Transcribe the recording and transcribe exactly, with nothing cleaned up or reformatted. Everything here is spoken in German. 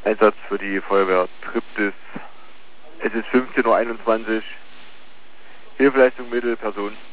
Einsatz für die Feuerwehr Triptis. Es ist fünfzehn Uhr einundzwanzig. Hilfeleistung Mittel, Person.